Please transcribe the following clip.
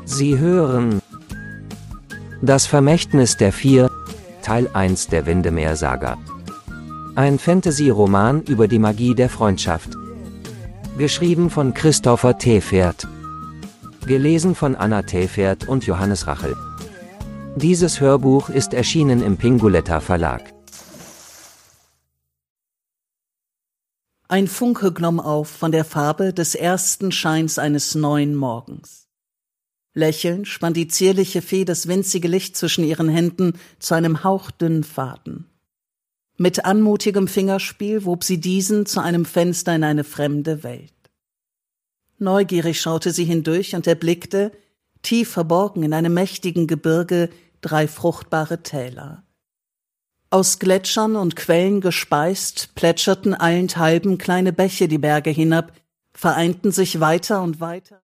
Sie hören Das Vermächtnis der Vier, Teil 1 der Windemeer-Saga. Ein Fantasy-Roman über die Magie der Freundschaft. Geschrieben von Christopher Tefert. Gelesen von Anna Tefert und Johannes Rachel. Dieses Hörbuch ist erschienen im Pinguletta Verlag. Ein Funke glomm auf von der Farbe des ersten Scheins eines neuen Morgens. Lächelnd spann die zierliche Fee das winzige Licht zwischen ihren Händen zu einem hauchdünnen Faden. Mit anmutigem Fingerspiel wob sie diesen zu einem Fenster in eine fremde Welt. Neugierig schaute sie hindurch und erblickte, tief verborgen in einem mächtigen Gebirge, 3 fruchtbare Täler. Aus Gletschern und Quellen gespeist, plätscherten allenthalben kleine Bäche die Berge hinab, vereinten sich weiter und weiter.